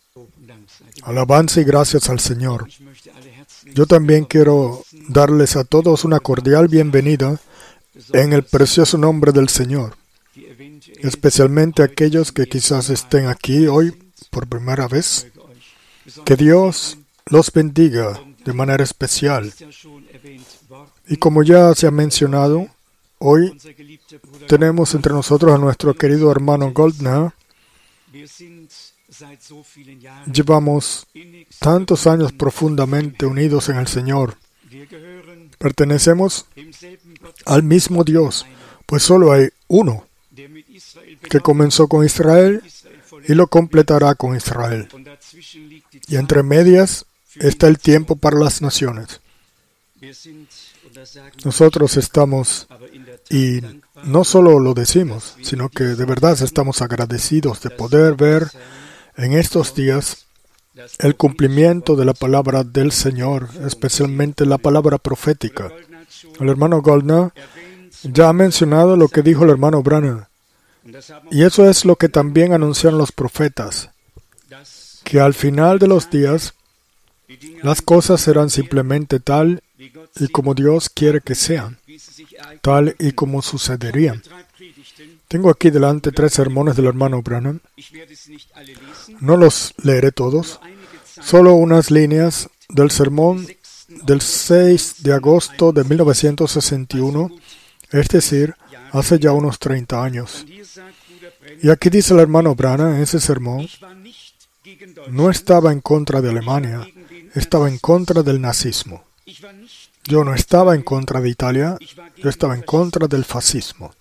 Alabanza y gracias al Señor. Yo también quiero darles a todos una cordial bienvenida en el precioso nombre del Señor, especialmente aquellos que quizás estén aquí hoy por primera vez. Que Dios los bendiga de manera especial. Y como ya se ha mencionado, hoy tenemos entre nosotros a nuestro querido hermano Goldner. Llevamos tantos años profundamente unidos en el Señor. Pertenecemos al mismo Dios, pues solo hay uno que comenzó con Israel y lo completará con Israel. Y entre medias está el tiempo para las naciones. Nosotros estamos, y no solo lo decimos, sino que de verdad estamos agradecidos de poder ver en estos días el cumplimiento de la palabra del Señor, especialmente la palabra profética. El hermano Goldner ya ha mencionado lo que dijo el hermano Branham, y eso es lo que también anunciaron los profetas, que al final de los días las cosas serán simplemente tal y como Dios quiere que sean, tal y como sucederían. Tengo aquí delante 3 sermones del hermano Branham. No los leeré todos, solo unas líneas del sermón del 6 de agosto de 1961, es decir, hace ya unos 30 años. Y aquí dice el hermano Branham en ese sermón: no estaba en contra de Alemania, estaba en contra del nazismo. Yo no estaba en contra de Italia, yo estaba en contra del fascismo.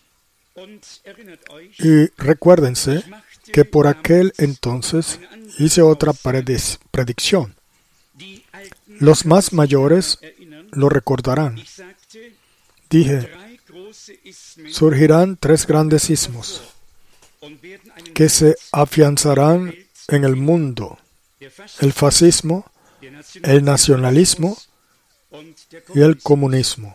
Y recuérdense que por aquel entonces hice otra predicción. Los más mayores lo recordarán. Dije, surgirán 3 grandes sismos que se afianzarán en el mundo: el fascismo, el nacionalismo y el comunismo.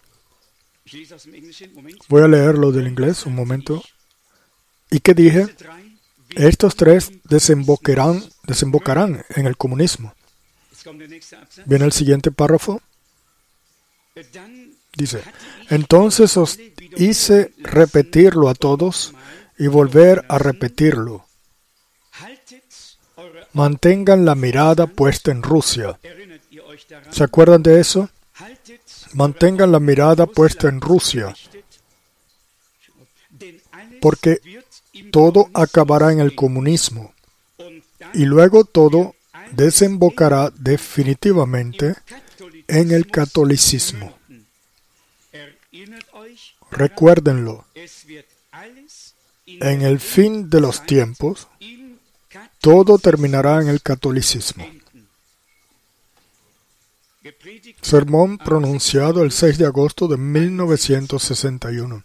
Voy a leerlo del inglés un momento. ¿Y qué dije? Estos 3 desembocarán en el comunismo. Viene el siguiente párrafo. Dice, entonces os hice repetirlo a todos y volver a repetirlo. Mantengan la mirada puesta en Rusia. ¿Se acuerdan de eso? Mantengan la mirada puesta en Rusia, porque todo acabará en el comunismo y luego todo desembocará definitivamente en el catolicismo. Recuérdenlo, en el fin de los tiempos, todo terminará en el catolicismo. Sermón pronunciado el 6 de agosto de 1961.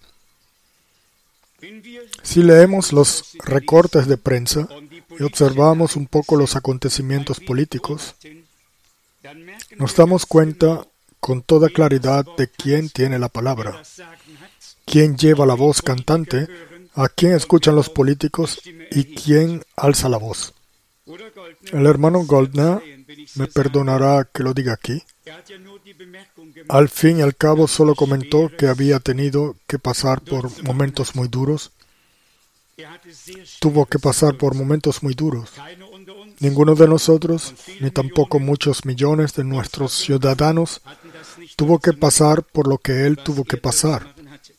Si leemos los recortes de prensa y observamos un poco los acontecimientos políticos, nos damos cuenta con toda claridad de quién tiene la palabra, quién lleva la voz cantante, a quién escuchan los políticos y quién alza la voz. El hermano Goldner me perdonará que lo diga aquí. Al fin y al cabo solo comentó que había tenido que pasar por momentos muy duros. Tuvo que pasar por momentos muy duros. Ninguno de nosotros, ni tampoco muchos millones de nuestros ciudadanos, tuvo que pasar por lo que él tuvo que pasar.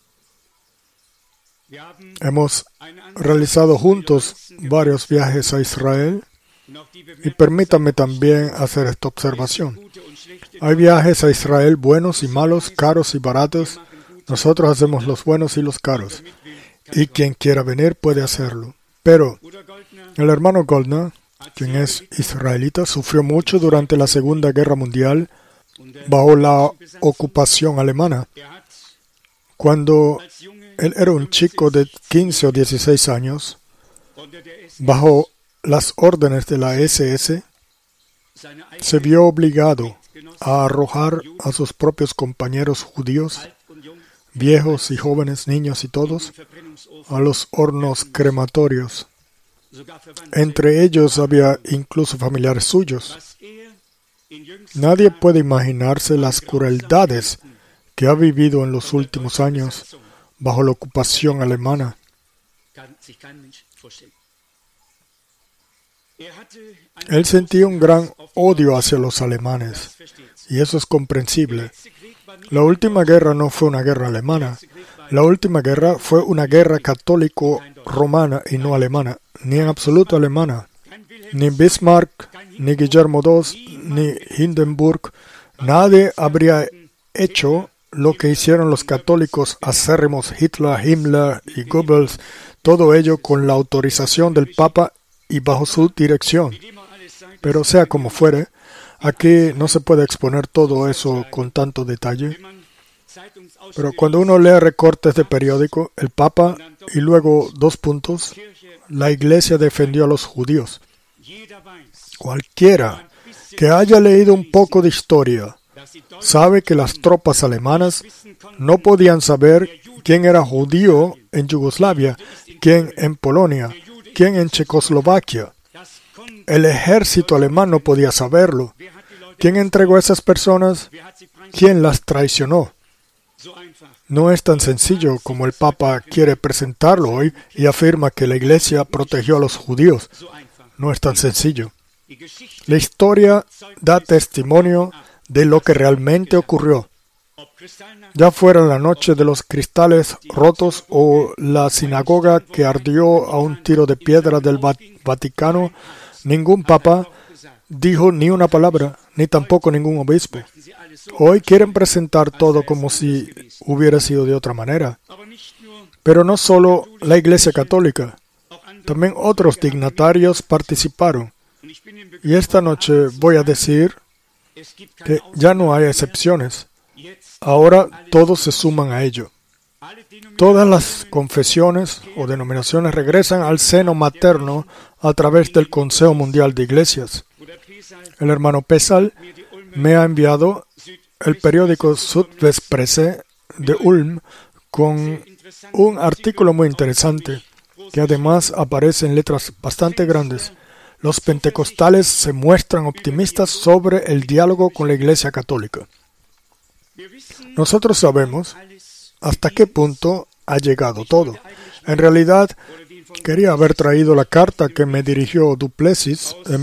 Hemos realizado juntos varios viajes a Israel y permítanme también hacer esta observación. Hay viajes a Israel buenos y malos, caros y baratos. Nosotros hacemos los buenos y los caros. Y quien quiera venir puede hacerlo. Pero el hermano Goldner, quien es israelita, sufrió mucho durante la Segunda Guerra Mundial bajo la ocupación alemana. Cuando él era un chico de 15 o 16 años, bajo las órdenes de la SS, se vio obligado a arrojar a sus propios compañeros judíos, viejos y jóvenes, niños y todos, a los hornos crematorios. Entre ellos había incluso familiares suyos. Nadie puede imaginarse las crueldades que ha vivido en los últimos años bajo la ocupación alemana. Él sentía un gran odio hacia los alemanes, y eso es comprensible. La última guerra no fue una guerra alemana. La última guerra fue una guerra católico-romana y no alemana, ni en absoluto alemana. Ni Bismarck, ni Guillermo II, ni Hindenburg, nadie habría hecho lo que hicieron los católicos acérrimos Hitler, Himmler y Goebbels, todo ello con la autorización del Papa y bajo su dirección. Pero sea como fuere, aquí no se puede exponer todo eso con tanto detalle. Pero cuando uno lee recortes de periódico, el Papa y luego 2 puntos, la Iglesia defendió a los judíos. Cualquiera que haya leído un poco de historia sabe que las tropas alemanas no podían saber quién era judío en Yugoslavia, quién en Polonia, quién en Checoslovaquia. El ejército alemán no podía saberlo. ¿Quién entregó a esas personas? ¿Quién las traicionó? No es tan sencillo como el Papa quiere presentarlo hoy y afirma que la Iglesia protegió a los judíos. No es tan sencillo. La historia da testimonio de lo que realmente ocurrió. Ya fuera la noche de los cristales rotos o la sinagoga que ardió a un tiro de piedra del Vaticano, ningún papa dijo ni una palabra, ni tampoco ningún obispo. Hoy quieren presentar todo como si hubiera sido de otra manera. Pero no solo la Iglesia Católica, también otros dignatarios participaron. Y esta noche voy a decir que ya no hay excepciones. Ahora todos se suman a ello. Todas las confesiones o denominaciones regresan al seno materno a través del Consejo Mundial de Iglesias. El hermano Pesal me ha enviado el periódico Südwestpresse de Ulm con un artículo muy interesante que además aparece en letras bastante grandes. Los pentecostales se muestran optimistas sobre el diálogo con la Iglesia Católica. Nosotros sabemos hasta qué punto ha llegado todo. En realidad, quería haber traído la carta que me dirigió Duplessis en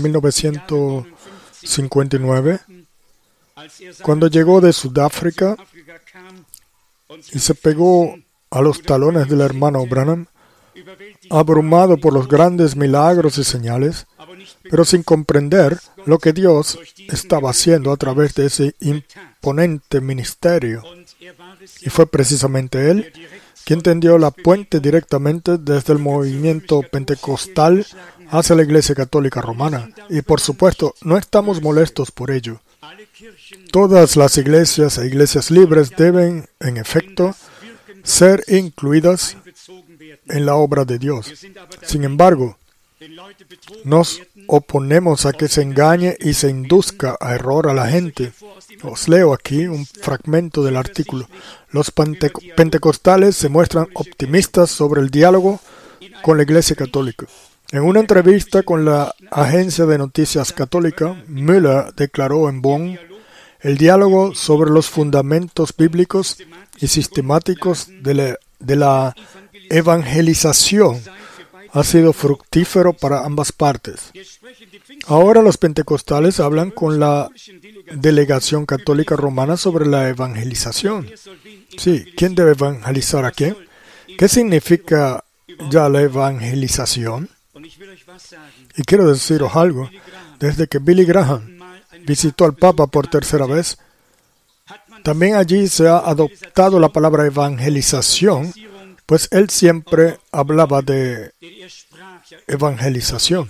1959, cuando llegó de Sudáfrica y se pegó a los talones del hermano Branham, abrumado por los grandes milagros y señales, pero sin comprender lo que Dios estaba haciendo a través de ese imponente ministerio. Y fue precisamente él quien tendió la puente directamente desde el movimiento pentecostal hacia la Iglesia Católica Romana. Y por supuesto, no estamos molestos por ello. Todas las iglesias e iglesias libres deben, en efecto, ser incluidas en la obra de Dios. Sin embargo, nos oponemos a que se engañe y se induzca a error a la gente. Os leo aquí un fragmento del artículo. Los pentecostales se muestran optimistas sobre el diálogo con la Iglesia Católica. En una entrevista con la agencia de noticias católica, Müller declaró en Bonn: el diálogo sobre los fundamentos bíblicos y sistemáticos de la evangelización ha sido fructífero para ambas partes. Ahora los pentecostales hablan con la delegación católica romana sobre la evangelización. Sí, ¿quién debe evangelizar a quién? ¿Qué significa ya la evangelización? Y quiero deciros algo. Desde que Billy Graham visitó al Papa por tercera vez, también allí se ha adoptado la palabra evangelización, pues él siempre hablaba de evangelización.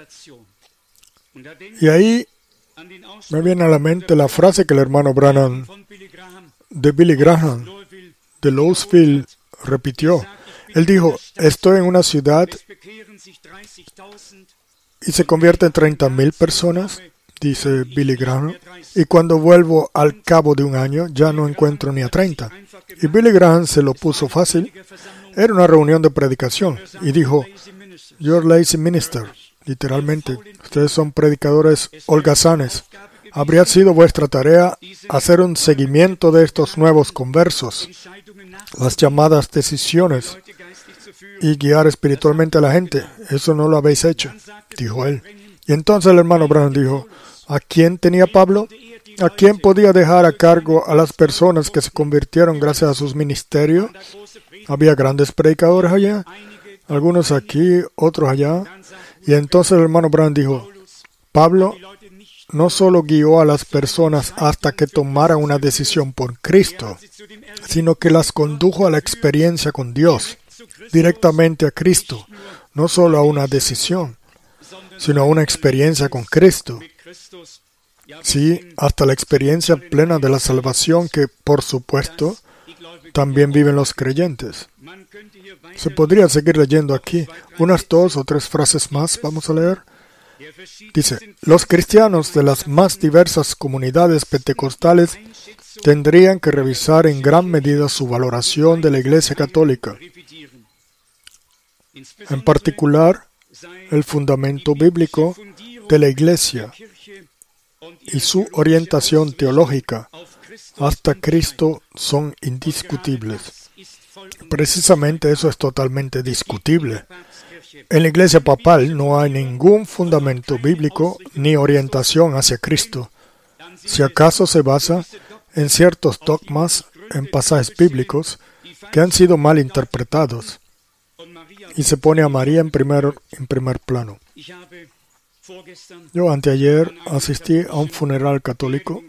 Y ahí me viene a la mente la frase que el hermano Branham de Billy Graham de Louisville repitió. Él dijo: estoy en una ciudad y se convierte en 30,000 personas, dice Billy Graham, y cuando vuelvo al cabo de un año ya no encuentro ni a 30. Y Billy Graham se lo puso fácil. Era una reunión de predicación y dijo: You're lazy minister. Literalmente, ustedes son predicadores holgazanes. Habría sido vuestra tarea hacer un seguimiento de estos nuevos conversos, las llamadas decisiones, y guiar espiritualmente a la gente. Eso no lo habéis hecho, dijo él. Y entonces el hermano Branham dijo, ¿a quién tenía Pablo? ¿A quién podía dejar a cargo a las personas que se convirtieron gracias a sus ministerios? Había grandes predicadores allá, algunos aquí, otros allá. Y entonces el hermano Branham dijo, Pablo no solo guió a las personas hasta que tomaran una decisión por Cristo, sino que las condujo a la experiencia con Dios, directamente a Cristo, no solo a una decisión, sino a una experiencia con Cristo. Sí, hasta la experiencia plena de la salvación que, por supuesto, también viven los creyentes. Se podría seguir leyendo aquí unas 2 o 3 frases más. Vamos a leer. Dice, los cristianos de las más diversas comunidades pentecostales tendrían que revisar en gran medida su valoración de la Iglesia Católica. En particular, el fundamento bíblico de la Iglesia y su orientación teológica hasta Cristo son indiscutibles. Precisamente eso es totalmente discutible. En la Iglesia Papal no hay ningún fundamento bíblico ni orientación hacia Cristo. Si acaso se basa en ciertos dogmas, en pasajes bíblicos, que han sido mal interpretados, y se pone a María en primer plano. Yo anteayer asistí a un funeral católico.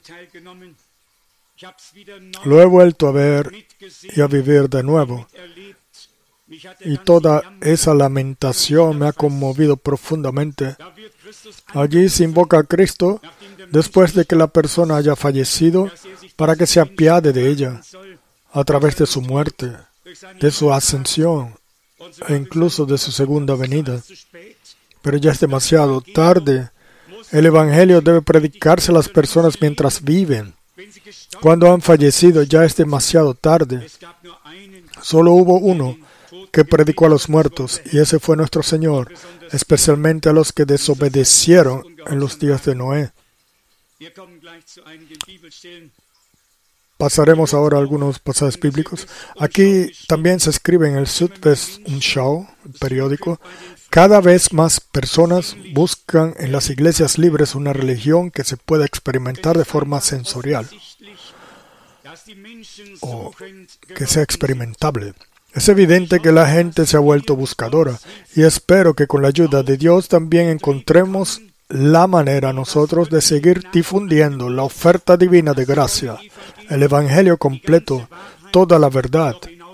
Lo he vuelto a ver y a vivir de nuevo. Y toda esa lamentación me ha conmovido profundamente. Allí se invoca a Cristo después de que la persona haya fallecido para que se apiade de ella a través de su muerte, de su ascensión e incluso de su segunda venida. Pero ya es demasiado tarde. El Evangelio debe predicarse a las personas mientras viven. Cuando han fallecido ya es demasiado tarde. Solo hubo uno que predicó a los muertos, y ese fue nuestro Señor, especialmente a los que desobedecieron en los días de Noé. Pasaremos ahora a algunos pasajes bíblicos. Aquí también se escribe en el Südwestschau, el periódico, cada vez más personas buscan en las iglesias libres una religión que se pueda experimentar de forma sensorial o que sea experimentable. Es evidente que la gente se ha vuelto buscadora y espero que con la ayuda de Dios también encontremos la manera nosotros de seguir difundiendo la oferta divina de gracia, el Evangelio completo, toda la verdad.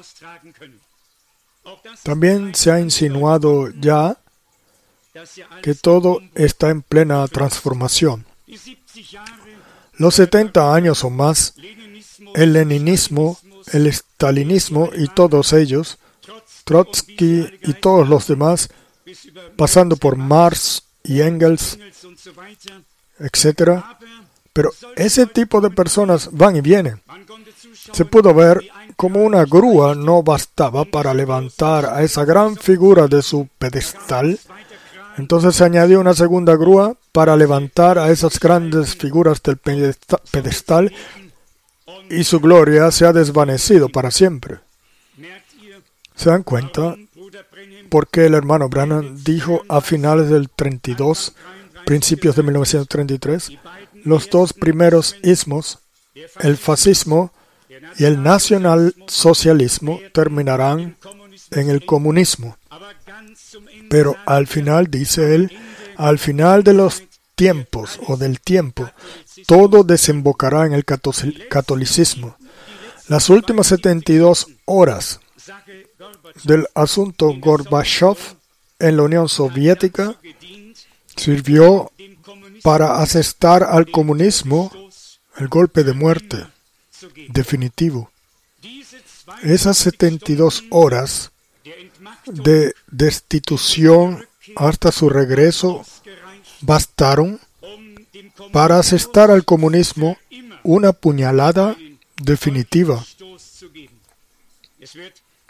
También se ha insinuado ya que todo está en plena transformación. Los 70 años o más, el leninismo, el stalinismo y todos ellos, Trotsky y todos los demás, pasando por Marx y Engels, etc. Pero ese tipo de personas van y vienen. Se pudo ver como una grúa no bastaba para levantar a esa gran figura de su pedestal. Entonces se añadió una segunda grúa para levantar a esas grandes figuras del pedestal y su gloria se ha desvanecido para siempre. ¿Se dan cuenta por qué el hermano Branham dijo a finales del 32, principios de 1933, los dos primeros ismos, el fascismo y el nacionalsocialismo, terminarán en el comunismo? Pero al final, dice él, al final de los tiempos o del tiempo, todo desembocará en el catolicismo. Las últimas 72 horas del asunto Gorbachev en la Unión Soviética sirvió para asestar al comunismo el golpe de muerte definitivo. Esas 72 horas de destitución hasta su regreso bastaron para asestar al comunismo una puñalada definitiva.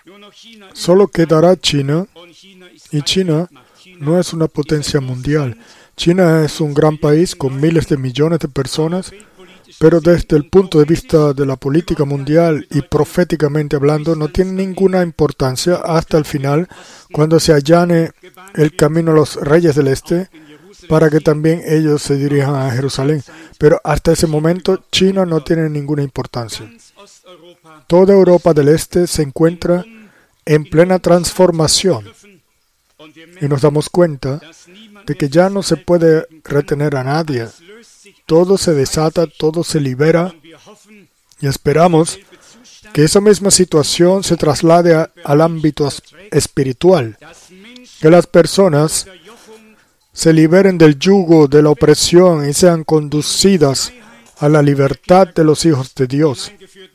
Solo quedará China, y China no es una potencia mundial. China es un gran país con miles de millones de personas, pero desde el punto de vista de la política mundial y proféticamente hablando, no tiene ninguna importancia hasta el final, cuando se allane el camino a los reyes del este, para que también ellos se dirijan a Jerusalén. Pero hasta ese momento, China no tiene ninguna importancia. Toda Europa del Este se encuentra en plena transformación. Y nos damos cuenta de que ya no se puede retener a nadie. Todo se desata, todo se libera. Y esperamos que esa misma situación se traslade al ámbito espiritual. Que las personas se liberen del yugo de la opresión y sean conducidas a la libertad de los hijos de Dios.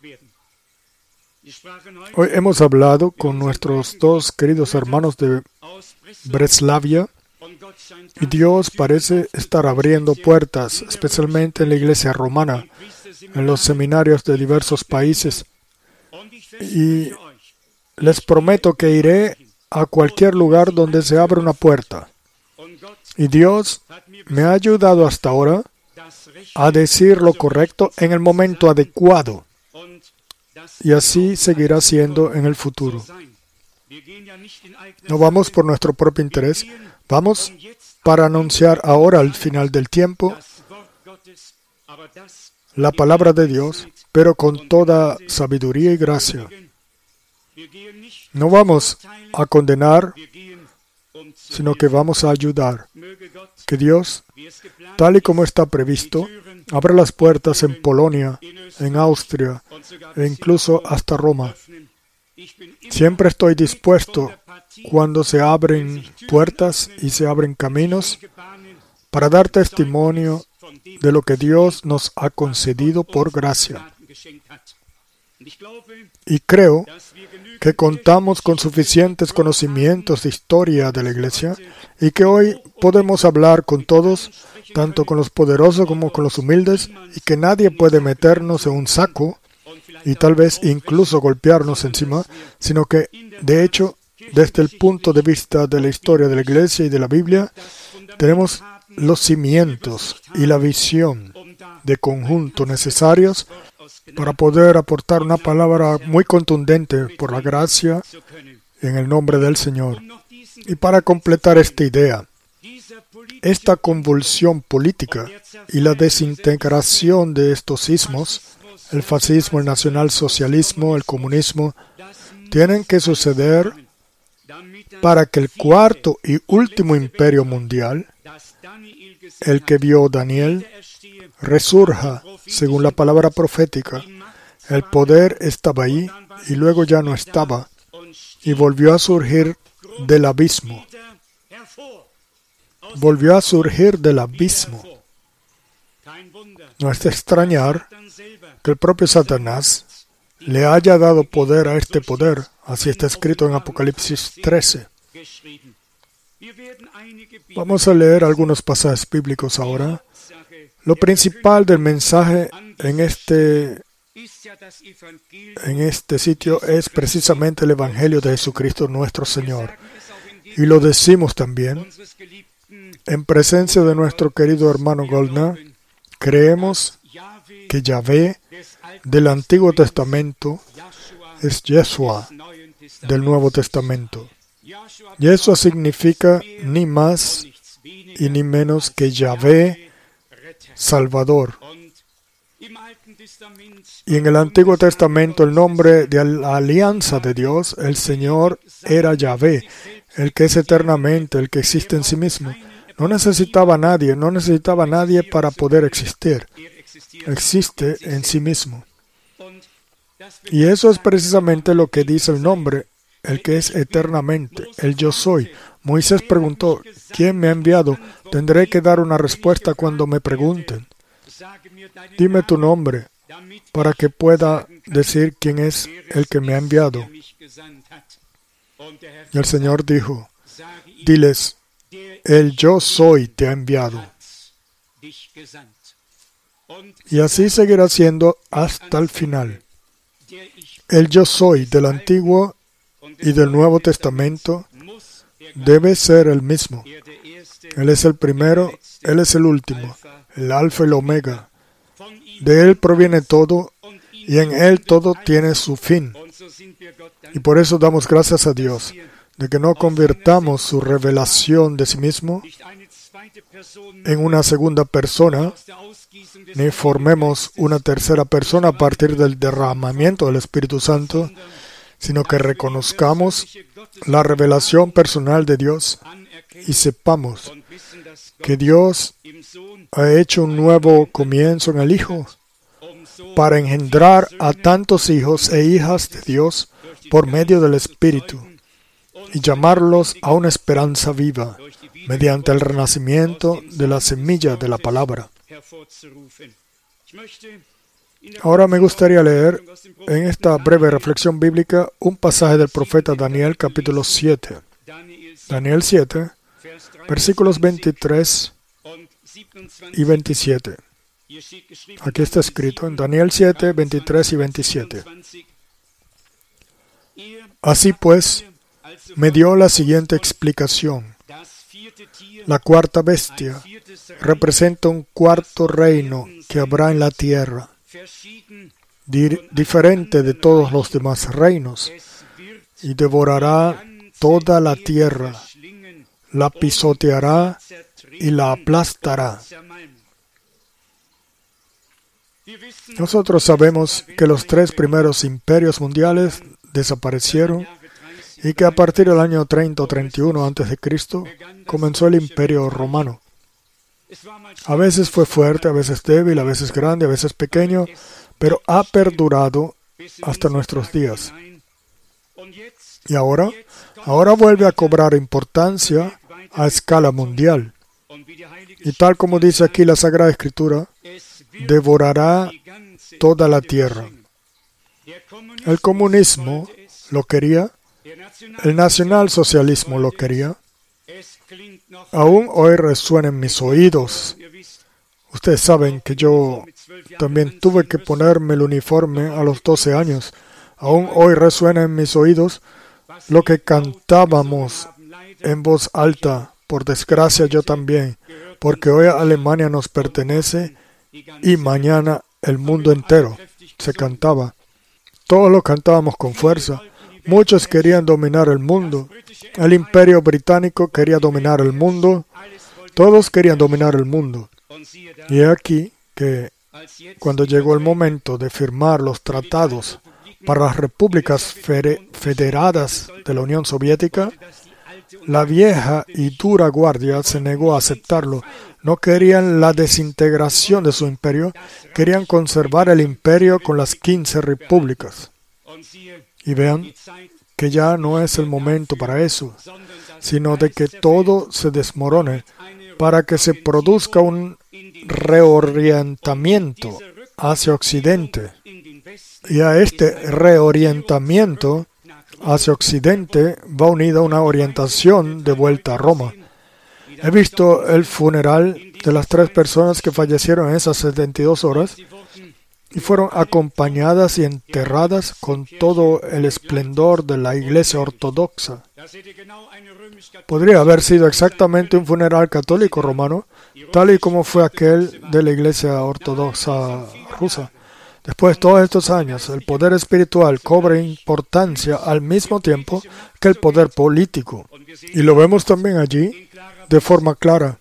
Hoy hemos hablado con nuestros dos queridos hermanos de Breslavia y Dios parece estar abriendo puertas, especialmente en la iglesia romana, en los seminarios de diversos países. Y les prometo que iré a cualquier lugar donde se abra una puerta. Y Dios me ha ayudado hasta ahora a decir lo correcto en el momento adecuado. Y así seguirá siendo en el futuro. No vamos por nuestro propio interés, vamos para anunciar ahora al final del tiempo la palabra de Dios, pero con toda sabiduría y gracia. No vamos a condenar, sino que vamos a ayudar. Que Dios, tal y como está previsto, abra las puertas en Polonia, en Austria e incluso hasta Roma. Siempre estoy dispuesto cuando se abren puertas y se abren caminos para dar testimonio de lo que Dios nos ha concedido por gracia. Y creo que contamos con suficientes conocimientos de historia de la Iglesia y que hoy podemos hablar con todos, tanto con los poderosos como con los humildes, y que nadie puede meternos en un saco y tal vez incluso golpearnos encima, sino que, de hecho, desde el punto de vista de la historia de la Iglesia y de la Biblia, tenemos los cimientos y la visión de conjunto necesarios para poder aportar una palabra muy contundente por la gracia en el nombre del Señor. Y para completar esta idea, esta convulsión política y la desintegración de estos ismos, el fascismo, el nacionalsocialismo, el comunismo, tienen que suceder para que el cuarto y último imperio mundial, el que vio Daniel, resurja según la palabra profética. El poder estaba ahí y luego ya no estaba y volvió a surgir del abismo. Volvió a surgir del abismo. No es de extrañar que el propio Satanás le haya dado poder a este poder. Así está escrito en Apocalipsis 13. Vamos a leer algunos pasajes bíblicos ahora. Lo principal del mensaje en este sitio es precisamente el Evangelio de Jesucristo nuestro Señor. Y lo decimos también en presencia de nuestro querido hermano Goldner. Creemos que Yahvé del Antiguo Testamento es Yeshua del Nuevo Testamento. Yeshua significa ni más y ni menos que Yahvé Salvador. Y en el Antiguo Testamento el nombre de la alianza de Dios, el Señor, era Yahvé, el que es eternamente, el que existe en sí mismo. No necesitaba a nadie para poder existir. Existe en sí mismo. Y eso es precisamente lo que dice el nombre, el que es eternamente, el yo soy. Moisés preguntó, ¿quién me ha enviado? Tendré que dar una respuesta cuando me pregunten. Dime tu nombre, para que pueda decir quién es el que me ha enviado. Y el Señor dijo, diles, el yo soy te ha enviado. Y así seguirá siendo hasta el final. El yo soy del Antiguo y del Nuevo Testamento debe ser el mismo. Él es el primero, Él es el último, el Alfa y el Omega. De Él proviene todo y en Él todo tiene su fin. Y por eso damos gracias a Dios de que no convirtamos su revelación de sí mismo en una segunda persona, ni formemos una tercera persona a partir del derramamiento del Espíritu Santo, sino que reconozcamos la revelación personal de Dios y sepamos que Dios ha hecho un nuevo comienzo en el Hijo para engendrar a tantos hijos e hijas de Dios por medio del Espíritu y llamarlos a una esperanza viva mediante el renacimiento de la semilla de la palabra. Ahora me gustaría leer en esta breve reflexión bíblica un pasaje del profeta Daniel, capítulo 7. Daniel 7, versículos 23 y 27. Aquí está escrito en Daniel 7, 23 y 27. Así pues, me dio la siguiente explicación. La cuarta bestia representa un cuarto reino que habrá en la tierra, diferente de todos los demás reinos, y devorará toda la tierra, la pisoteará y la aplastará. Nosotros sabemos que los 3 primeros imperios mundiales desaparecieron y que a partir del año 30 o 31 a.C. comenzó el Imperio Romano. A veces fue fuerte, a veces débil, a veces grande, a veces pequeño, pero ha perdurado hasta nuestros días. Y ahora vuelve a cobrar importancia a escala mundial. Y tal como dice aquí la Sagrada Escritura, devorará toda la tierra. El comunismo lo quería, el nacionalsocialismo lo quería. Aún hoy resuena en mis oídos. Ustedes saben que yo también tuve que ponerme el uniforme a los 12 años. Aún hoy resuena en mis oídos lo que cantábamos en voz alta. Por desgracia yo también, porque hoy Alemania nos pertenece y mañana el mundo entero. Se cantaba. Todos lo cantábamos con fuerza. Muchos querían dominar el mundo. El Imperio Británico quería dominar el mundo. Todos querían dominar el mundo. Y aquí que cuando llegó el momento de firmar los tratados para las repúblicas federadas de la Unión Soviética, la vieja y dura guardia se negó a aceptarlo. No querían la desintegración de su imperio, querían conservar el imperio con las 15 repúblicas. Y vean que ya no es el momento para eso, sino de que todo se desmorone para que se produzca un reorientamiento hacia Occidente. Y a este reorientamiento hacia Occidente va unida una orientación de vuelta a Roma. He visto el funeral de las 3 personas que fallecieron en esas 72 horas y fueron acompañadas y enterradas con todo el esplendor de la Iglesia Ortodoxa. Podría haber sido exactamente un funeral católico romano, tal y como fue aquel de la Iglesia Ortodoxa rusa. Después de todos estos años, el poder espiritual cobra importancia al mismo tiempo que el poder político. Y lo vemos también allí de forma clara.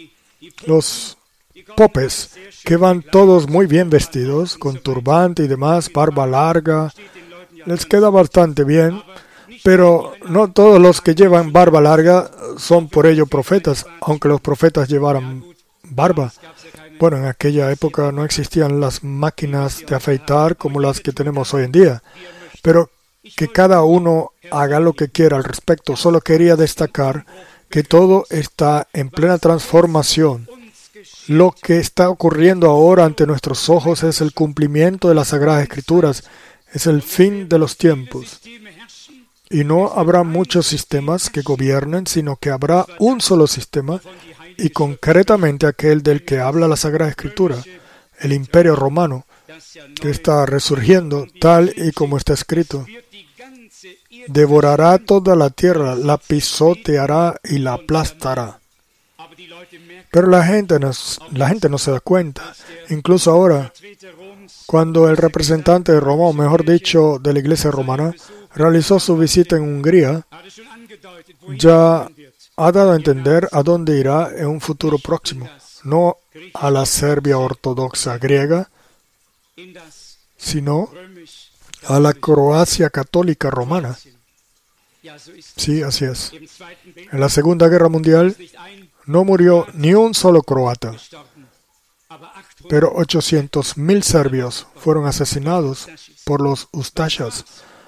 Los popes, que van todos muy bien vestidos, con turbante y demás, barba larga, les queda bastante bien, pero no todos los que llevan barba larga son por ello profetas, aunque los profetas llevaran barba. Bueno, en aquella época no existían las máquinas de afeitar como las que tenemos hoy en día, pero que cada uno haga lo que quiera al respecto. Solo quería destacar que todo está en plena transformación. Lo que está ocurriendo ahora ante nuestros ojos es el cumplimiento de las Sagradas Escrituras, es el fin de los tiempos. Y no habrá muchos sistemas que gobiernen, sino que habrá un solo sistema, y concretamente aquel del que habla la Sagrada Escritura, el Imperio Romano, que está resurgiendo tal y como está escrito. devorará toda la tierra, la pisoteará y la aplastará. Pero la gente no se da cuenta. Incluso ahora, cuando el representante de Roma, o mejor dicho, de la Iglesia romana, realizó su visita en Hungría, ya ha dado a entender a dónde irá en un futuro próximo. No a la Serbia ortodoxa griega, sino a la Croacia católica romana. Sí, así es. En la Segunda Guerra Mundial no murió ni un solo croata, pero 800.000 serbios fueron asesinados por los Ustashas.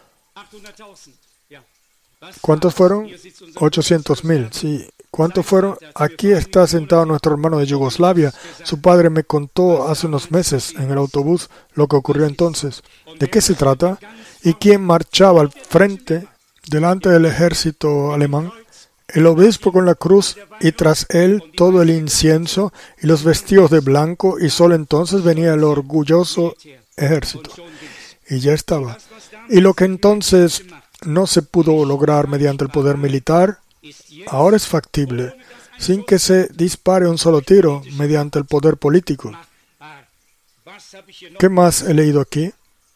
¿Cuántos fueron? 800.000, sí. ¿Cuántos fueron? Aquí está sentado nuestro hermano de Yugoslavia. Su padre me contó hace unos meses en el autobús lo que ocurrió entonces. ¿De qué se trata? ¿Y quién marchaba al frente, delante del ejército alemán? El obispo con la cruz y tras él todo el incienso y los vestidos de blanco, y solo entonces venía el orgulloso ejército. Y ya estaba. Y lo que entonces no se pudo lograr mediante el poder militar, ahora es factible, sin que se dispare un solo tiro, mediante el poder político. ¿Qué más he leído aquí?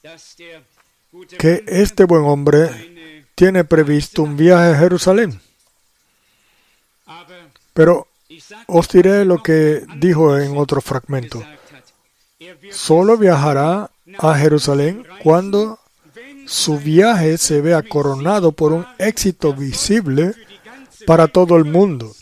Que este buen hombre tiene previsto un viaje a Jerusalén. Pero os diré lo que dijo en otro fragmento. Solo viajará a Jerusalén cuando su viaje se vea coronado por un éxito visible para todo el mundo.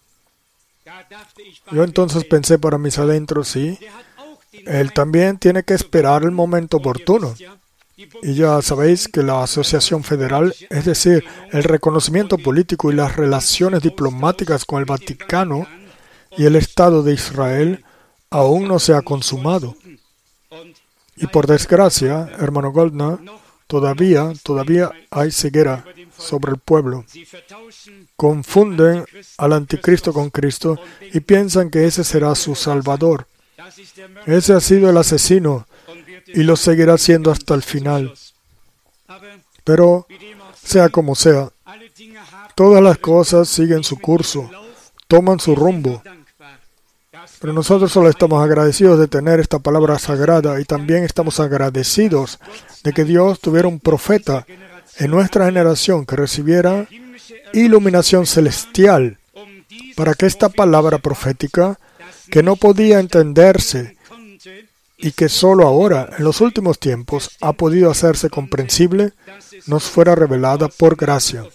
Yo entonces pensé para mis adentros, sí, él también tiene que esperar el momento oportuno. Y ya sabéis que la Asociación Federal, es decir, el reconocimiento político y las relaciones diplomáticas con el Vaticano y el Estado de Israel, aún no se ha consumado. Y por desgracia, hermano Goldner, todavía hay ceguera sobre el pueblo. Confunden al anticristo con Cristo y piensan que ese será su Salvador. Ese ha sido el asesino y lo seguirá siendo hasta el final. Pero, sea como sea, todas las cosas siguen su curso, toman su rumbo. Pero nosotros solo estamos agradecidos de tener esta palabra sagrada y también estamos agradecidos de que Dios tuviera un profeta en nuestra generación que recibiera iluminación celestial para que esta palabra profética, que no podía entenderse y que solo ahora, en los últimos tiempos, ha podido hacerse comprensible, nos fuera revelada por gracia.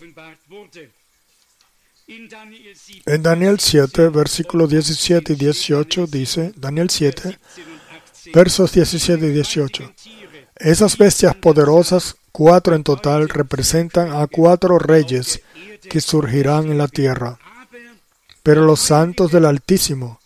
En Daniel 7, versículos 17 y 18 dice, Daniel 7, versos 17 y 18, esas bestias poderosas, 4 en total, representan a 4 reyes que surgirán en la tierra. Pero los santos del Altísimo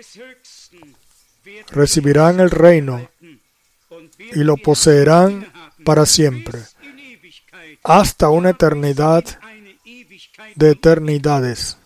recibirán el reino y lo poseerán para siempre, hasta una eternidad de eternidades.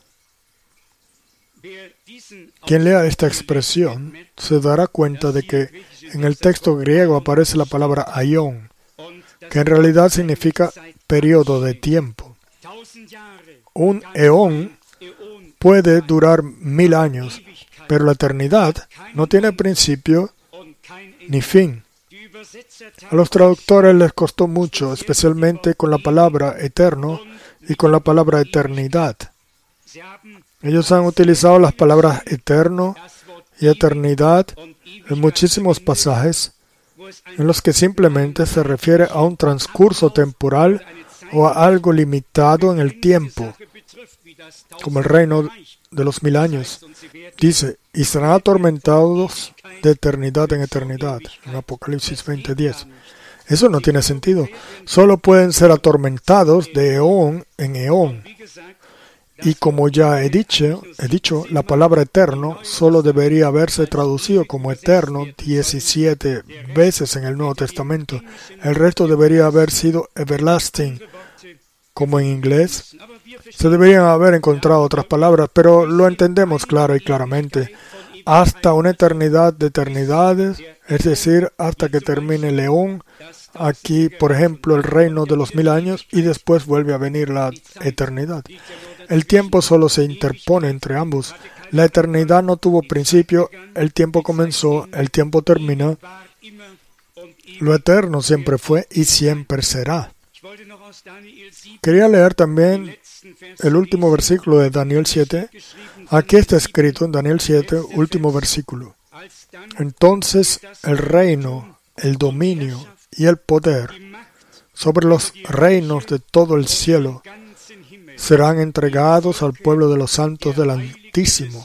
Quien lea esta expresión se dará cuenta de que en el texto griego aparece la palabra aion, que en realidad significa periodo de tiempo. Un eón puede durar 1000 años, pero la eternidad no tiene principio ni fin. A los traductores les costó mucho, especialmente con la palabra eterno y con la palabra eternidad. Ellos han utilizado las palabras eterno y eternidad en muchísimos pasajes en los que simplemente se refiere a un transcurso temporal o a algo limitado en el tiempo, como el reino de los 1000 años. Dice, y serán atormentados de eternidad en eternidad, en Apocalipsis 20:10. Eso no tiene sentido. Solo pueden ser atormentados de eón en eón. Y como ya he dicho, la palabra eterno solo debería haberse traducido como eterno 17 veces en el Nuevo Testamento. El resto debería haber sido everlasting, como en inglés. Se deberían haber encontrado otras palabras, pero lo entendemos claro y claramente. hasta una eternidad de eternidades, es decir, hasta que termine el eón. Aquí, por ejemplo, el reino de los 1000 años, y después vuelve a venir la eternidad. El tiempo solo se interpone entre ambos. La eternidad no tuvo principio, el tiempo comenzó, el tiempo termina. Lo eterno siempre fue y siempre será. Quería leer también el último versículo de Daniel 7. Aquí está escrito en Daniel 7, último versículo. Entonces el reino, el dominio y el poder sobre los reinos de todo el cielo serán entregados al pueblo de los santos del Altísimo.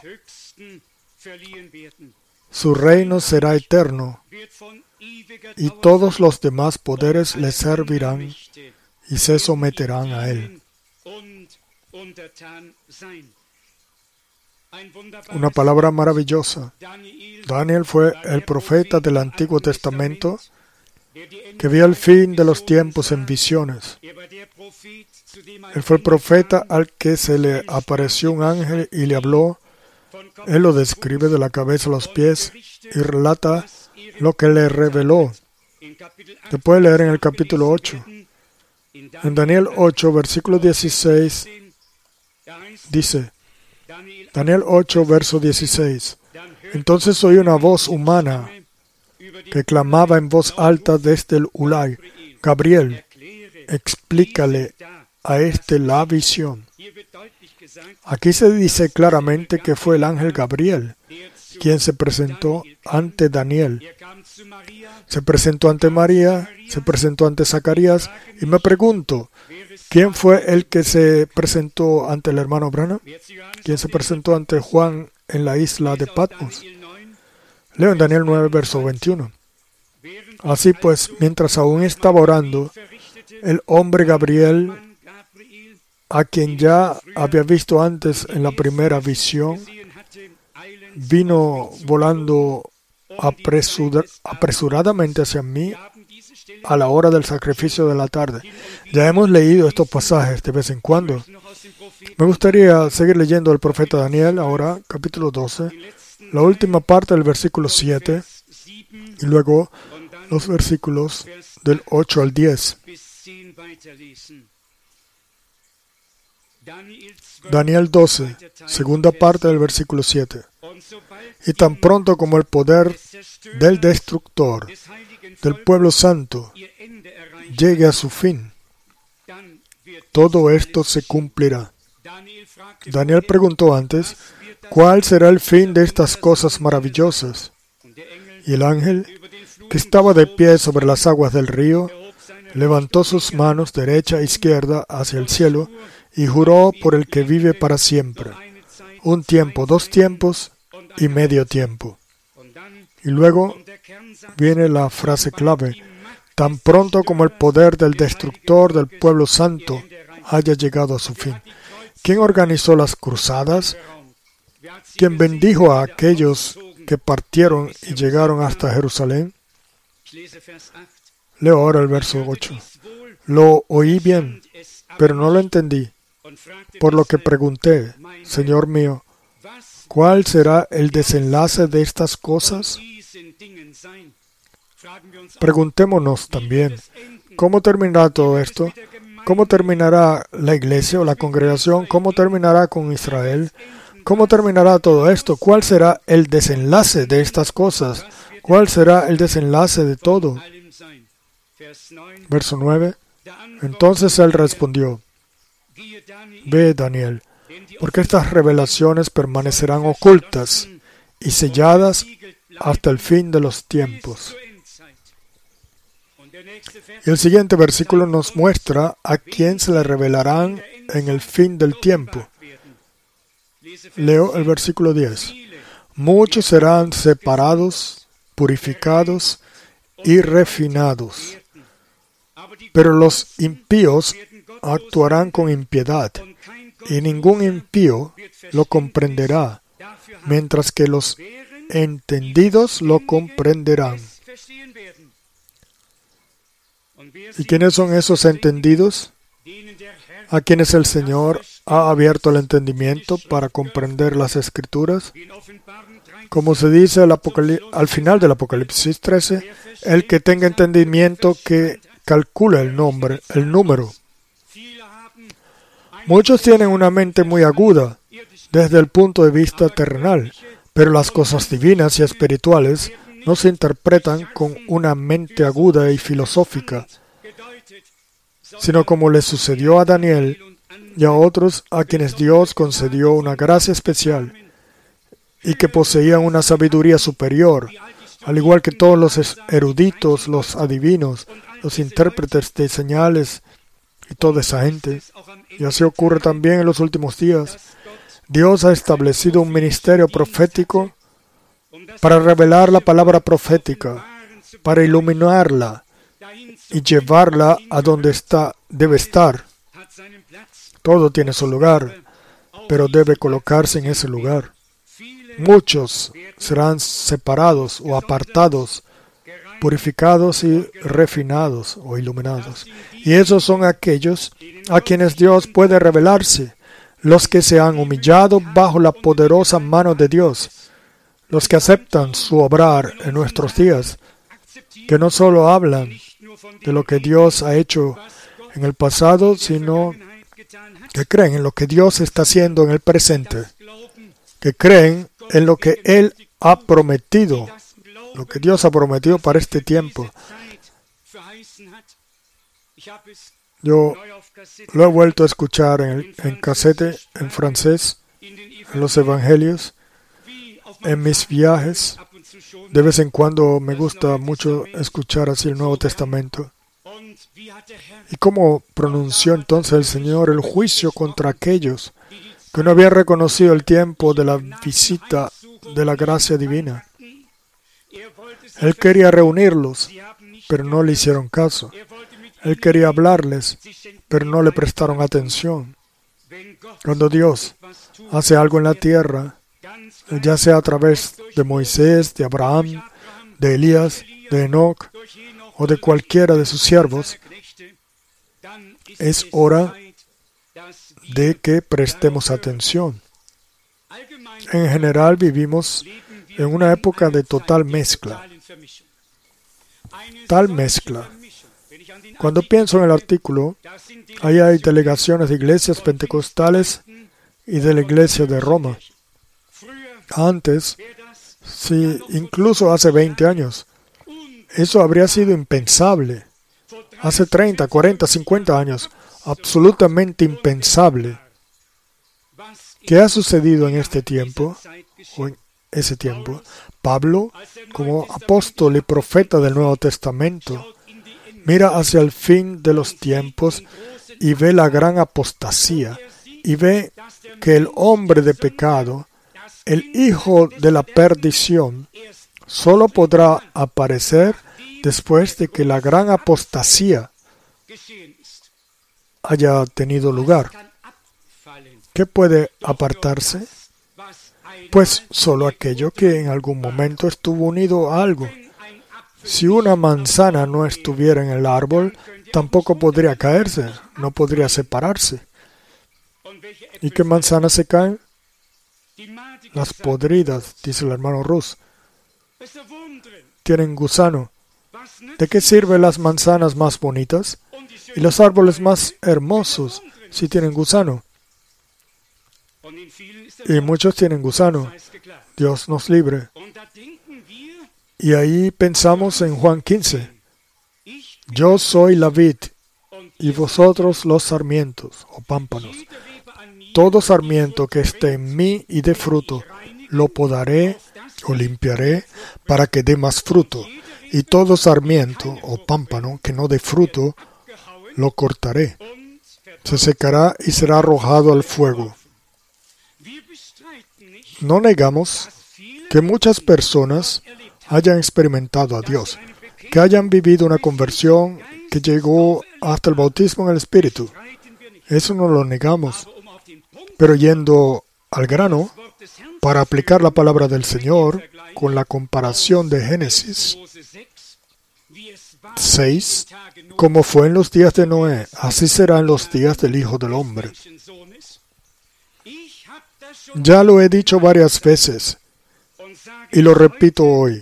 Su reino será eterno y todos los demás poderes le servirán y se someterán a él. Una palabra maravillosa. Daniel fue el profeta del Antiguo Testamento que vio el fin de los tiempos en visiones. Él fue el profeta al que se le apareció un ángel y le habló. Él lo describe de la cabeza a los pies y relata lo que le reveló. Se puede leer en el capítulo 8. En Daniel 8, versículo 16, dice, Daniel 8, verso 16, entonces oí una voz humana que clamaba en voz alta desde el Ulai, Gabriel, explícale a este la visión. Aquí se dice claramente que fue el ángel Gabriel quien se presentó ante Daniel. Se presentó ante María, se presentó ante Zacarías, y me pregunto, ¿quién fue el que se presentó ante el hermano Branham? ¿Quién se presentó ante Juan en la isla de Patmos? Leo en Daniel 9, verso 21. Así pues, mientras aún estaba orando, el hombre Gabriel, a quien ya había visto antes en la primera visión, vino volando apresuradamente hacia mí a la hora del sacrificio de la tarde. Ya hemos leído estos pasajes de vez en cuando. Me gustaría seguir leyendo el profeta Daniel, ahora capítulo 12, la última parte del versículo 7, y luego los versículos del 8 al 10. Daniel 12, segunda parte del versículo 7. Y tan pronto como el poder del destructor del pueblo santo llegue a su fin, todo esto se cumplirá. Daniel preguntó antes, ¿cuál será el fin de estas cosas maravillosas? Y el ángel, que estaba de pie sobre las aguas del río, levantó sus manos derecha e izquierda hacia el cielo y juró por el que vive para siempre, un tiempo, 2 tiempos y medio tiempo. Y luego viene la frase clave, tan pronto como el poder del destructor del pueblo santo haya llegado a su fin. ¿Quién organizó las cruzadas? ¿Quién bendijo a aquellos que partieron y llegaron hasta Jerusalén? Leo ahora el verso 8. Lo oí bien, pero no lo entendí, por lo que pregunté, Señor mío, ¿cuál será el desenlace de estas cosas? Preguntémonos también, ¿cómo terminará todo esto? ¿Cómo terminará la iglesia o la congregación? ¿Cómo terminará con Israel? ¿Cómo terminará todo esto? ¿Cuál será el desenlace de estas cosas? ¿Cuál será el desenlace de todo? Verso 9. Entonces él respondió, ve, Daniel, porque estas revelaciones permanecerán ocultas y selladas hasta el fin de los tiempos. Y el siguiente versículo nos muestra a quién se le revelarán en el fin del tiempo. Leo el versículo 10. Muchos serán separados, purificados y refinados, pero los impíos actuarán con impiedad, y ningún impío lo comprenderá, mientras que los entendidos lo comprenderán. ¿Y quiénes son esos entendidos? a quienes el Señor ha abierto el entendimiento para comprender las Escrituras. Como se dice al final del Apocalipsis 13, el que tenga entendimiento que calcule el número. Muchos tienen una mente muy aguda desde el punto de vista terrenal, pero las cosas divinas y espirituales no se interpretan con una mente aguda y filosófica, sino como le sucedió a Daniel y a otros a quienes Dios concedió una gracia especial y que poseían una sabiduría superior, al igual que todos los eruditos, los adivinos, los intérpretes de señales y toda esa gente. Y así ocurre también en los últimos días. Dios ha establecido un ministerio profético para revelar la palabra profética, para iluminarla y llevarla a donde debe estar. Todo tiene su lugar, pero debe colocarse en ese lugar. Muchos serán separados o apartados, purificados y refinados o iluminados. Y esos son aquellos a quienes Dios puede revelarse, los que se han humillado bajo la poderosa mano de Dios, los que aceptan su obrar en nuestros días, que no solo hablan de lo que Dios ha hecho en el pasado, sino que creen en lo que Dios está haciendo en el presente, que creen en lo que Él ha prometido, lo que Dios ha prometido para este tiempo. Yo lo he vuelto a escuchar en casete, en francés, en los evangelios, en mis viajes. De vez en cuando me gusta mucho escuchar así el Nuevo Testamento. ¿Y cómo pronunció entonces el Señor el juicio contra aquellos que no habían reconocido el tiempo de la visita de la gracia divina? Él quería reunirlos, pero no le hicieron caso. Él quería hablarles, pero no le prestaron atención. Cuando Dios hace algo en la tierra, ya sea a través de Moisés, de Abraham, de Elías, de Enoc o de cualquiera de sus siervos, es hora de que prestemos atención. En general vivimos en una época de total mezcla. Tal mezcla. Cuando pienso en el artículo, ahí hay delegaciones de iglesias pentecostales y de la iglesia de Roma. Antes, sí, incluso hace 20 años, eso habría sido impensable. Hace 30, 40, 50 años, absolutamente impensable. ¿Qué ha sucedido en este tiempo, o en ese tiempo? Pablo, como apóstol y profeta del Nuevo Testamento, mira hacia el fin de los tiempos y ve la gran apostasía y ve que el hombre de pecado, el hijo de la perdición, solo podrá aparecer después de que la gran apostasía haya tenido lugar. ¿Qué puede apartarse? Pues solo aquello que en algún momento estuvo unido a algo. Si una manzana no estuviera en el árbol, tampoco podría caerse, no podría separarse. ¿Y qué manzanas se caen? Las podridas, dice el hermano Rus. Tienen gusano. ¿De qué sirven las manzanas más bonitas y los árboles más hermosos si tienen gusano? Y muchos tienen gusano. Dios nos libre. Y ahí pensamos en Juan 15. Yo soy la vid y vosotros los sarmientos o pámpanos. Todo sarmiento que esté en mí y dé fruto, lo podaré o limpiaré para que dé más fruto. Y todo sarmiento o pámpano que no dé fruto, lo cortaré. Se secará y será arrojado al fuego. No negamos que muchas personas hayan experimentado a Dios, que hayan vivido una conversión que llegó hasta el bautismo en el Espíritu. Eso no lo negamos. Pero yendo al grano, para aplicar la palabra del Señor con la comparación de Génesis, 6, como fue en los días de Noé, así será en los días del Hijo del Hombre. Ya lo he dicho varias veces y lo repito hoy.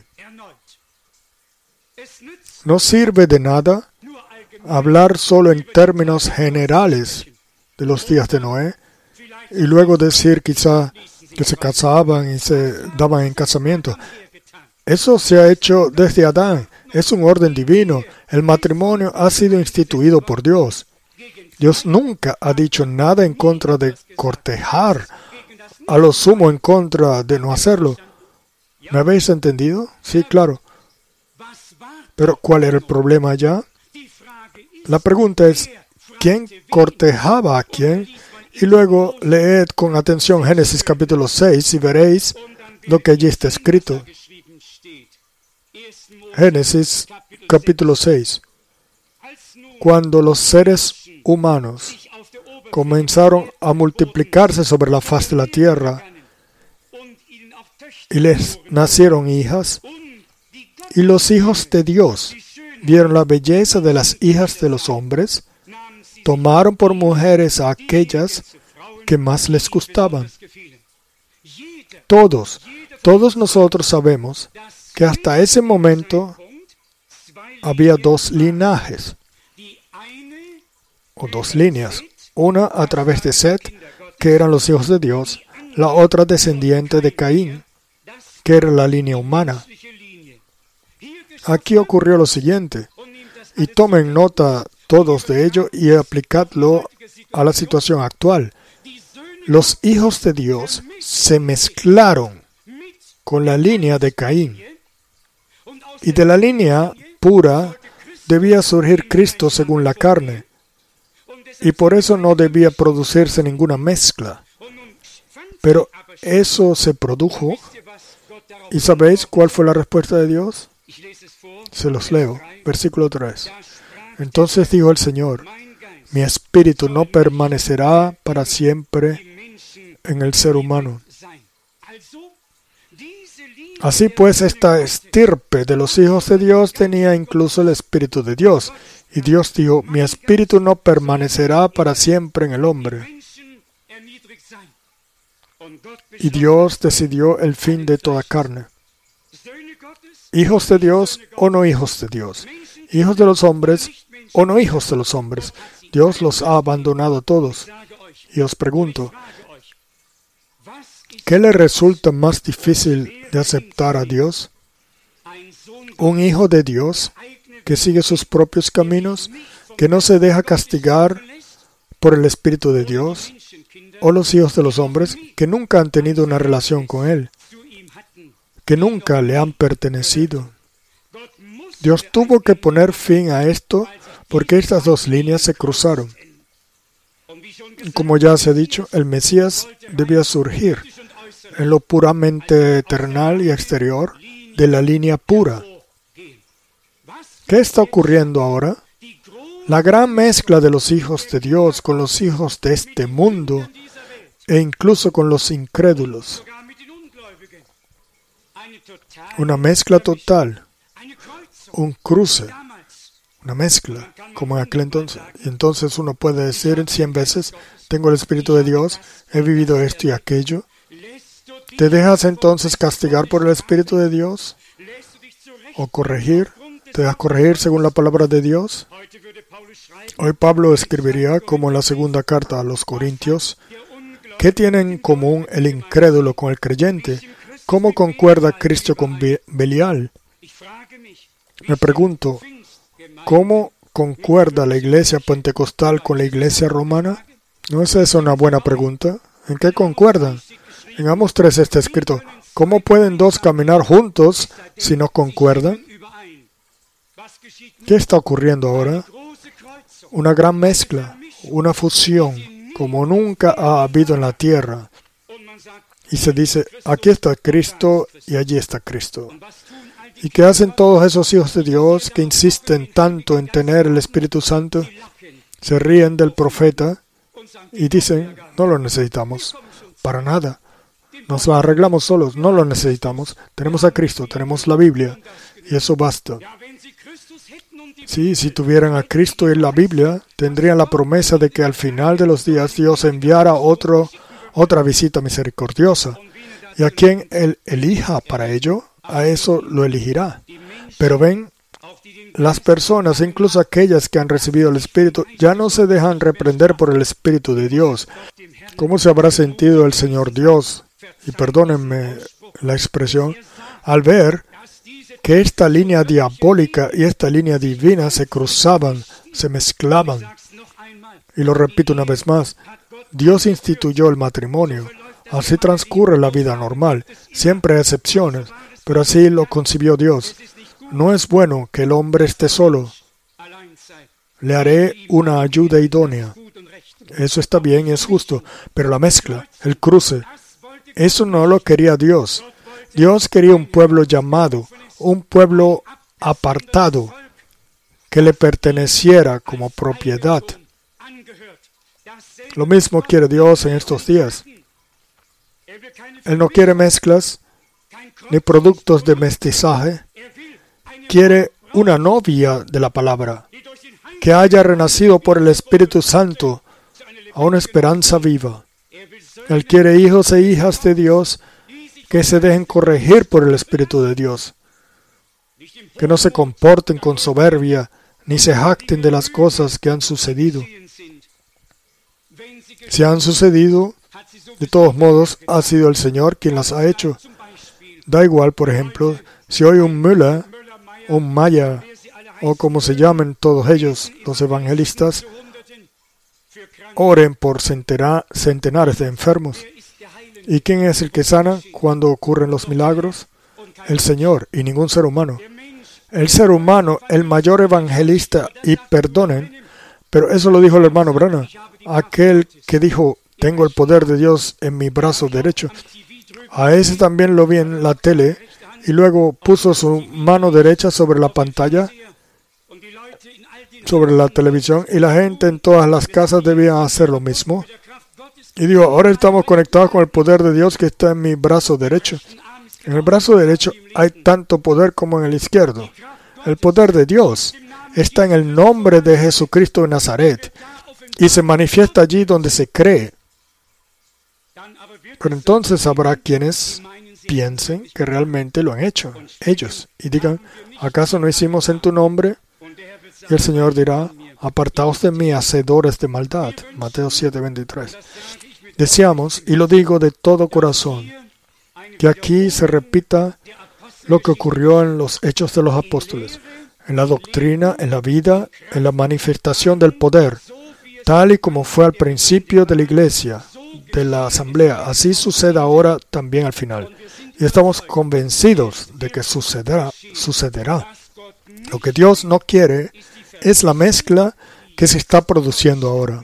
No sirve de nada hablar solo en términos generales de los días de Noé y luego decir quizá que se casaban y se daban en casamiento. Eso se ha hecho desde Adán. Es un orden divino. El matrimonio ha sido instituido por Dios. Dios nunca ha dicho nada en contra de cortejar, a lo sumo en contra de no hacerlo. ¿Me habéis entendido? Sí, claro. Pero ¿cuál era el problema allá? La pregunta es, ¿quién cortejaba a quién? Y luego leed con atención Génesis capítulo 6 y veréis lo que allí está escrito. Génesis capítulo 6. Cuando los seres humanos comenzaron a multiplicarse sobre la faz de la tierra y les nacieron hijas, y los hijos de Dios vieron la belleza de las hijas de los hombres, tomaron por mujeres a aquellas que más les gustaban. Todos nosotros sabemos que hasta ese momento había dos linajes, o dos líneas. Una a través de Set, que eran los hijos de Dios, la otra descendiente de Caín, que era la línea humana. Aquí ocurrió lo siguiente, y tomen nota todos de ello y aplicadlo a la situación actual. Los hijos de Dios se mezclaron con la línea de Caín, y de la línea pura debía surgir Cristo según la carne, y por eso no debía producirse ninguna mezcla. Pero eso se produjo, ¿y sabéis cuál fue la respuesta de Dios? Se los leo, versículo 3. Entonces dijo el Señor, mi espíritu no permanecerá para siempre en el ser humano. Así pues, esta estirpe de los hijos de Dios tenía incluso el Espíritu de Dios. Y Dios dijo, mi espíritu no permanecerá para siempre en el hombre. Y Dios decidió el fin de toda carne. ¿Hijos de Dios o no hijos de Dios? ¿Hijos de los hombres o no hijos de los hombres? Dios los ha abandonado a todos. Y os pregunto, ¿qué le resulta más difícil de aceptar a Dios? ¿Un hijo de Dios que sigue sus propios caminos, que no se deja castigar por el Espíritu de Dios? ¿O los hijos de los hombres que nunca han tenido una relación con Él, que nunca le han pertenecido? Dios tuvo que poner fin a esto porque estas dos líneas se cruzaron. Como ya se ha dicho, el Mesías debía surgir en lo puramente terrenal y exterior de la línea pura. ¿Qué está ocurriendo ahora? La gran mezcla de los hijos de Dios con los hijos de este mundo e incluso con los incrédulos. Una mezcla total, un cruce, una mezcla, como en aquel entonces. Y entonces uno puede decir 100 veces, tengo el Espíritu de Dios, he vivido esto y aquello. ¿Te dejas entonces castigar por el Espíritu de Dios? ¿O corregir? ¿Te dejas corregir según la palabra de Dios? Hoy Pablo escribiría, como en la segunda carta a los Corintios, ¿qué tiene en común el incrédulo con el creyente? ¿Cómo concuerda Cristo con Belial? Me pregunto, ¿cómo concuerda la iglesia pentecostal con la iglesia romana? ¿No es esa una buena pregunta? ¿En qué concuerdan? En Amos 3 está escrito, ¿cómo pueden dos caminar juntos si no concuerdan? ¿Qué está ocurriendo ahora? Una gran mezcla, una fusión, como nunca ha habido en la tierra. Y se dice, aquí está Cristo y allí está Cristo. ¿Y qué hacen todos esos hijos de Dios que insisten tanto en tener el Espíritu Santo? Se ríen del profeta y dicen, no lo necesitamos, para nada. Nos lo arreglamos solos, no lo necesitamos. Tenemos a Cristo, tenemos la Biblia, y eso basta. Sí, si tuvieran a Cristo y la Biblia, tendrían la promesa de que al final de los días Dios enviara otra visita misericordiosa. Y a quien Él elija para ello, a eso lo elegirá. Pero ven, las personas, incluso aquellas que han recibido el Espíritu, ya no se dejan reprender por el Espíritu de Dios. ¿Cómo se habrá sentido el Señor Dios? Y perdónenme la expresión, al ver que esta línea diabólica y esta línea divina se cruzaban, se mezclaban. Y lo repito una vez más, Dios instituyó el matrimonio. Así transcurre la vida normal. Siempre hay excepciones, pero así lo concibió Dios. No es bueno que el hombre esté solo. Le haré una ayuda idónea. Eso está bien y es justo, pero la mezcla, el cruce, eso no lo quería Dios. Dios quería un pueblo llamado, un pueblo apartado, que le perteneciera como propiedad. Lo mismo quiere Dios en estos días. Él no quiere mezclas ni productos de mestizaje. Quiere una novia de la palabra, que haya renacido por el Espíritu Santo a una esperanza viva. Él quiere hijos e hijas de Dios que se dejen corregir por el Espíritu de Dios, que no se comporten con soberbia ni se jacten de las cosas que han sucedido. Si han sucedido, de todos modos, ha sido el Señor quien las ha hecho. Da igual, por ejemplo, si hoy un Müller, un Maya, o como se llamen todos ellos, los evangelistas, oren por centenares de enfermos. ¿Y quién es el que sana cuando ocurren los milagros? El Señor y ningún ser humano. El ser humano, el mayor evangelista, y perdonen, pero eso lo dijo el hermano Branham, aquel que dijo, tengo el poder de Dios en mi brazo derecho. A ese también lo vi en la tele, y luego puso su mano derecha sobre la pantalla, sobre la televisión, y la gente en todas las casas debía hacer lo mismo. Y digo, ahora estamos conectados con el poder de Dios que está en mi brazo derecho. En el brazo derecho hay tanto poder como en el izquierdo. El poder de Dios está en el nombre de Jesucristo de Nazaret y se manifiesta allí donde se cree. Pero entonces habrá quienes piensen que realmente lo han hecho, ellos, y digan, ¿acaso no hicimos en tu nombre? Y el Señor dirá, apartaos de mí, hacedores de maldad. Mateo 7:23. Deseamos, y lo digo de todo corazón, que aquí se repita lo que ocurrió en los Hechos de los Apóstoles, en la doctrina, en la vida, en la manifestación del poder, tal y como fue al principio de la iglesia, de la asamblea. Así sucede ahora también al final. Y estamos convencidos de que sucederá. Lo que Dios no quiere es la mezcla que se está produciendo ahora.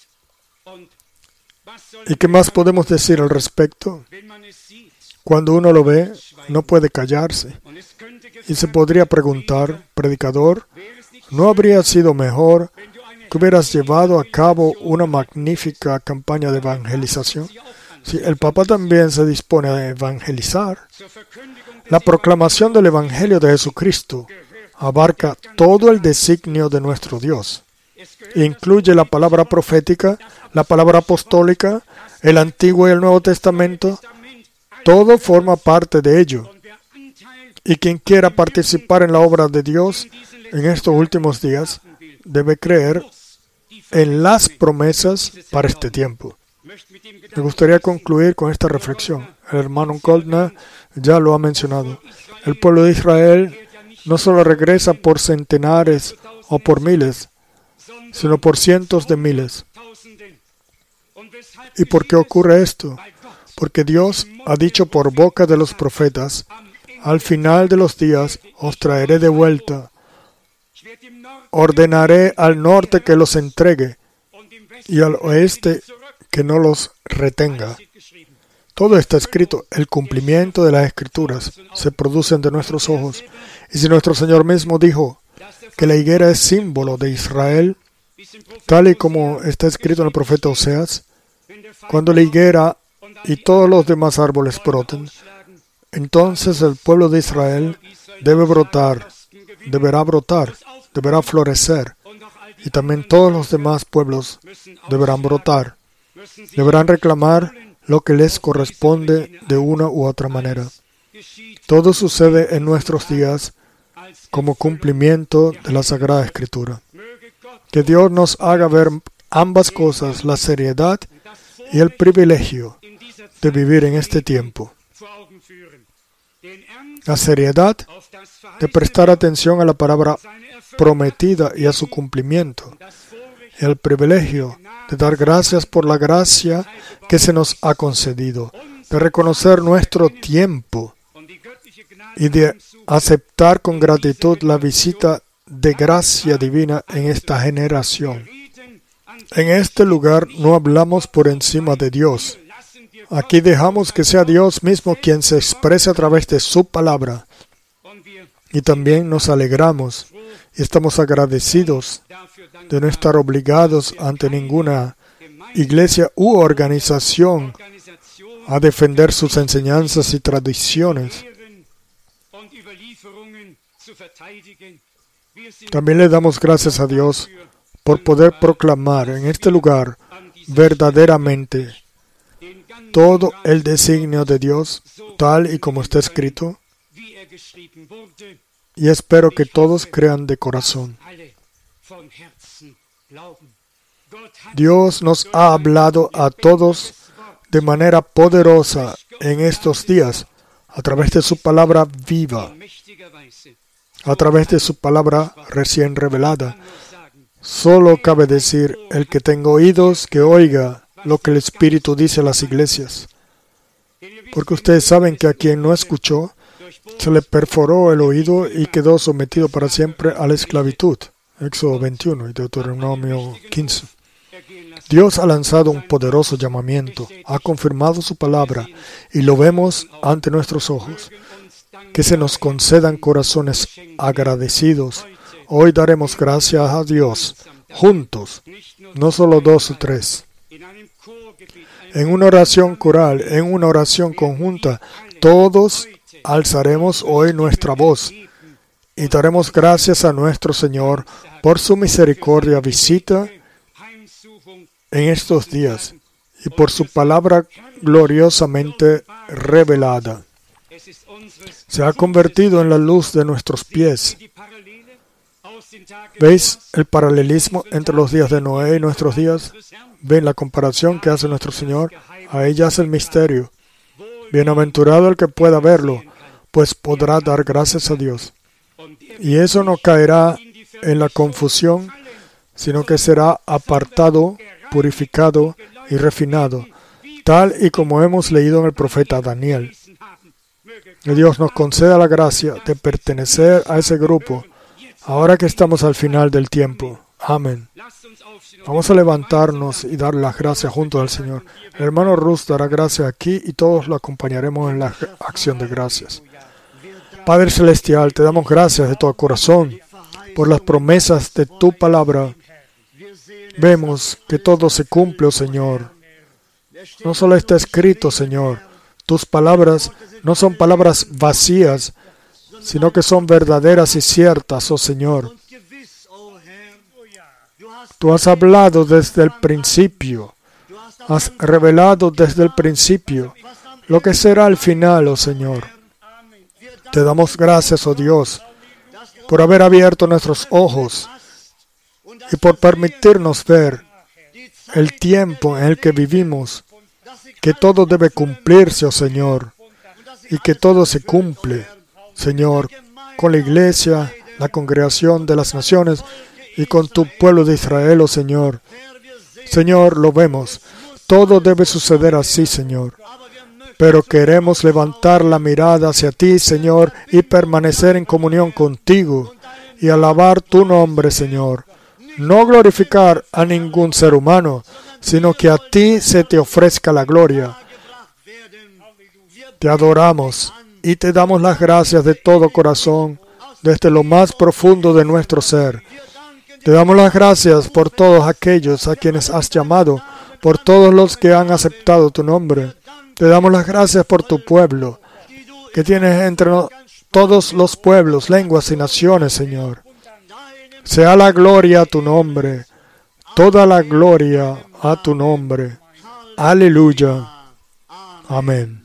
¿Y qué más podemos decir al respecto? Cuando uno lo ve, no puede callarse. Y se podría preguntar, predicador, ¿no habría sido mejor que hubieras llevado a cabo una magnífica campaña de evangelización? Si el Papa también se dispone a evangelizar, la proclamación del Evangelio de Jesucristo abarca todo el designio de nuestro Dios. Incluye la palabra profética, la palabra apostólica, el Antiguo y el Nuevo Testamento. Todo forma parte de ello. Y quien quiera participar en la obra de Dios en estos últimos días debe creer en las promesas para este tiempo. Me gustaría concluir con esta reflexión. El hermano Goldner ya lo ha mencionado. El pueblo de Israel no solo regresa por centenares o por miles, sino por cientos de miles. ¿Y por qué ocurre esto? Porque Dios ha dicho por boca de los profetas, al final de los días os traeré de vuelta, ordenaré al norte que los entregue y al oeste que no los retenga. Todo está escrito. El cumplimiento de las Escrituras se produce ante nuestros ojos. Y si nuestro Señor mismo dijo que la higuera es símbolo de Israel, tal y como está escrito en el profeta Oseas, cuando la higuera y todos los demás árboles broten, entonces el pueblo de Israel deberá brotar. deberá florecer y también todos los demás pueblos deberán brotar. Deberán reclamar lo que les corresponde de una u otra manera. Todo sucede en nuestros días como cumplimiento de la Sagrada Escritura. Que Dios nos haga ver ambas cosas, la seriedad y el privilegio de vivir en este tiempo. La seriedad de prestar atención a la palabra prometida y a su cumplimiento. Y el privilegio de dar gracias por la gracia que se nos ha concedido, de reconocer nuestro tiempo y de aceptar con gratitud la visita de gracia divina en esta generación. En este lugar no hablamos por encima de Dios. Aquí dejamos que sea Dios mismo quien se exprese a través de su palabra. Y también nos alegramos y estamos agradecidos de no estar obligados ante ninguna iglesia u organización a defender sus enseñanzas y tradiciones. También le damos gracias a Dios por poder proclamar en este lugar verdaderamente todo el designio de Dios, tal y como está escrito, y espero que todos crean de corazón. Dios nos ha hablado a todos de manera poderosa en estos días, a través de su palabra viva, a través de su palabra recién revelada. Solo cabe decir, el que tenga oídos, que oiga lo que el Espíritu dice a las iglesias. Porque ustedes saben que a quien no escuchó, se le perforó el oído y quedó sometido para siempre a la esclavitud. Éxodo 21 y Deuteronomio 15. Dios ha lanzado un poderoso llamamiento, ha confirmado su palabra y lo vemos ante nuestros ojos. Que se nos concedan corazones agradecidos. Hoy daremos gracias a Dios, juntos, no solo 2 o 3. En una oración coral, en una oración conjunta, todos alzaremos hoy nuestra voz y daremos gracias a nuestro Señor por su misericordia visita en estos días y por su palabra gloriosamente revelada. Se ha convertido en la luz de nuestros pies. ¿Veis el paralelismo entre los días de Noé y nuestros días? ¿Ven la comparación que hace nuestro Señor? Ahí yace el misterio. Bienaventurado el que pueda verlo, pues podrá dar gracias a Dios. Y eso no caerá en la confusión, sino que será apartado, purificado y refinado, tal y como hemos leído en el profeta Daniel. Que Dios nos conceda la gracia de pertenecer a ese grupo, ahora que estamos al final del tiempo. Amén. Vamos a levantarnos y dar las gracias junto al Señor. El hermano Rus dará gracias aquí y todos lo acompañaremos en la acción de gracias. Padre Celestial, te damos gracias de todo corazón por las promesas de tu palabra. Vemos que todo se cumple, oh Señor. No solo está escrito, Señor. Tus palabras no son palabras vacías, sino que son verdaderas y ciertas, oh Señor. Tú has hablado desde el principio, has revelado desde el principio lo que será al final, oh Señor. Te damos gracias, oh Dios, por haber abierto nuestros ojos y por permitirnos ver el tiempo en el que vivimos, que todo debe cumplirse, oh Señor, y que todo se cumple, Señor, con la iglesia, la congregación de las naciones y con tu pueblo de Israel, oh Señor. Señor, lo vemos. Todo debe suceder así, Señor. Pero queremos levantar la mirada hacia ti, Señor, y permanecer en comunión contigo y alabar tu nombre, Señor. No glorificar a ningún ser humano, sino que a ti se te ofrezca la gloria. Te adoramos y te damos las gracias de todo corazón, desde lo más profundo de nuestro ser. Te damos las gracias por todos aquellos a quienes has llamado, por todos los que han aceptado tu nombre. Te damos las gracias por tu pueblo, que tienes entre todos los pueblos, lenguas y naciones, Señor. Sea la gloria a tu nombre, toda la gloria a tu nombre. Aleluya. Amén.